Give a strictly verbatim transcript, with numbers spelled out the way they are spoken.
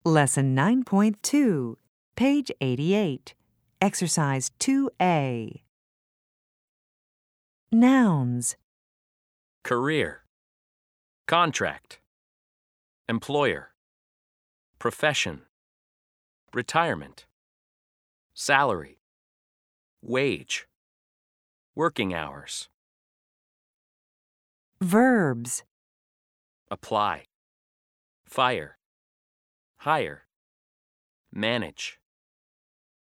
Lesson nine point two, page eighty-eight, Exercise two A. Nouns. Career, contract, employer, profession, retirement, salary, wage, working hours. Verbs. Apply, fire, hire, manage.